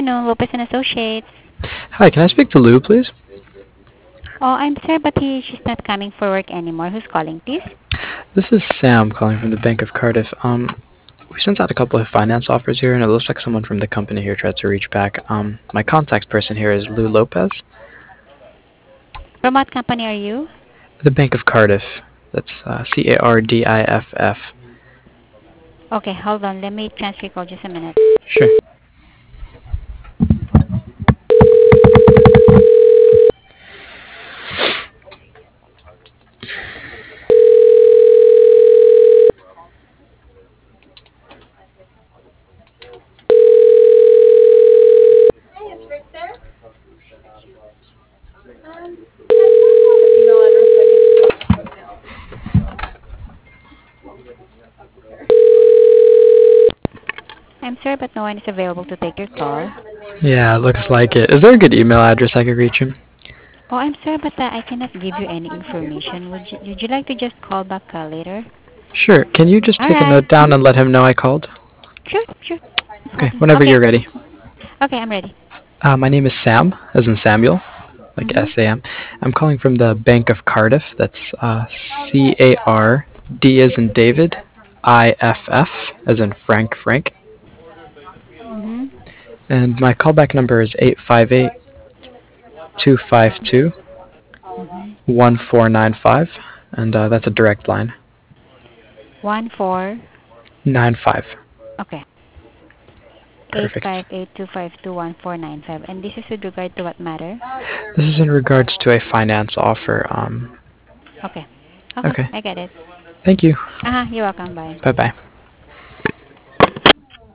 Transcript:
afternoon, Lopez and Associates. Hi, can I speak to Lou, please? Oh, I'm sorry, but she's not coming for work anymore. Who's calling, please? This is Sam calling from the Bank of Cardiff. We sent out a couple of finance offers here, and it looks like someone from the company here tried to reach back. My contact person here is Lou Lopez. From what company are you? The Bank of Cardiff. That's Cardiff. Okay, hold on. Let me transfer your call just a minute. Sure. I'm sorry, but no one is available to take your call. Yeah, looks like it. Is there a good email address I could reach him? Oh, I'm sorry, but I cannot give you any information. Would you like to just call back later? Sure. Can you just All take a right. note down and let him know I called? Sure, sure. Okay, Hold on. whenever Okay. you're ready. Okay, I'm ready. My name is Sam, as in Samuel, like Mm-hmm. S-A-M. I'm calling from the Bank of Cardiff. That's C-A-R-D as in David, I-F-F as in Frank. Mm-hmm. And my callback number is 858-252-1495, Mm-hmm. and that's a direct line. 14. 95. Okay. Eight Perfect. five eight two five two 1495. And this is with regard to what matter? This is in regards to a finance offer. Okay. Okay, Okay. I get it. Thank you. You're welcome. Bye. Bye-bye.